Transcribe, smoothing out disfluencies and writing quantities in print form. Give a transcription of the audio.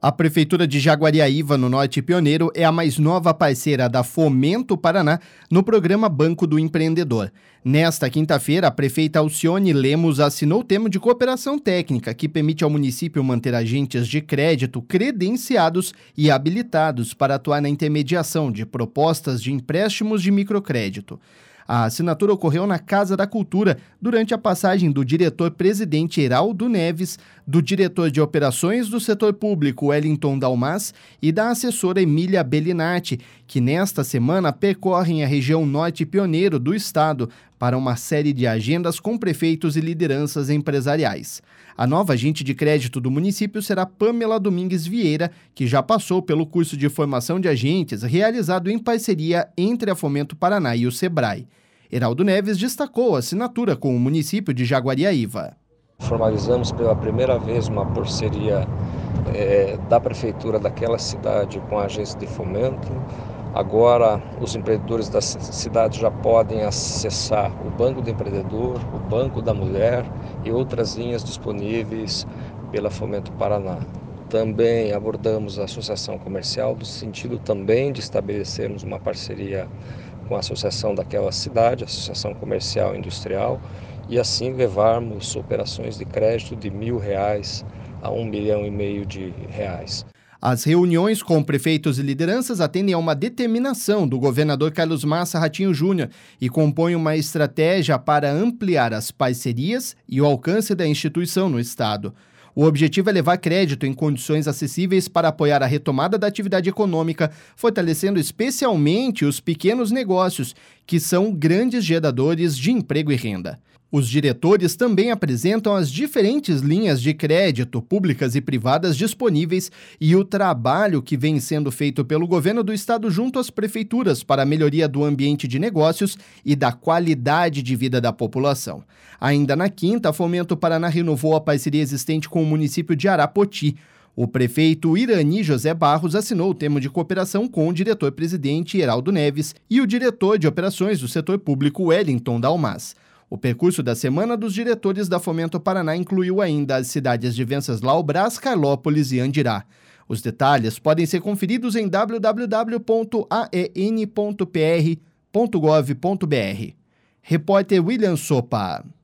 A Prefeitura de Jaguariaíva, no Norte Pioneiro, é a mais nova parceira da Fomento Paraná no programa Banco do Empreendedor. Nesta quinta-feira, a prefeita Alcione Lemos assinou o termo de cooperação técnica que permite ao município manter agentes de crédito credenciados e habilitados para atuar na intermediação de propostas de empréstimos de microcrédito. A assinatura ocorreu na Casa da Cultura durante a passagem do diretor-presidente Heraldo Neves, do diretor de operações do setor público Wellington Dalmas e da assessora Emília Bellinati, que nesta semana percorrem a região Norte Pioneiro do estado para uma série de agendas com prefeitos e lideranças empresariais. A nova agente de crédito do município será Pamela Domingues Vieira, que já passou pelo curso de formação de agentes realizado em parceria entre a Fomento Paraná e o Sebrae. Heraldo Neves destacou a assinatura com o município de Jaguariaíva. Formalizamos pela primeira vez uma parceria da prefeitura daquela cidade com a agência de fomento. Agora os empreendedores da cidade já podem acessar o Banco do Empreendedor, o Banco da Mulher e outras linhas disponíveis pela Fomento Paraná. Também abordamos a associação comercial no sentido também de estabelecermos uma parceria com a associação daquela cidade, Associação Comercial e Industrial, e assim levarmos operações de crédito de R$1.000 a R$1,5 milhão. As reuniões com prefeitos e lideranças atendem a uma determinação do governador Carlos Massa Ratinho Júnior e compõem uma estratégia para ampliar as parcerias e o alcance da instituição no estado. O objetivo é levar crédito em condições acessíveis para apoiar a retomada da atividade econômica, fortalecendo especialmente os pequenos negócios, que são grandes geradores de emprego e renda. Os diretores também apresentam as diferentes linhas de crédito, públicas e privadas disponíveis e o trabalho que vem sendo feito pelo governo do estado junto às prefeituras para a melhoria do ambiente de negócios e da qualidade de vida da população. Ainda na quinta, a Fomento Paraná renovou a parceria existente com o município de Arapoti. O prefeito Irani José Barros assinou o termo de cooperação com o diretor-presidente Heraldo Neves e o diretor de operações do setor público Wellington Dalmas. O percurso da Semana dos Diretores da Fomento Paraná incluiu ainda as cidades de Venceslau, Brás, Carlópolis e Andirá. Os detalhes podem ser conferidos em www.aen.pr.gov.br. Repórter William Sopa.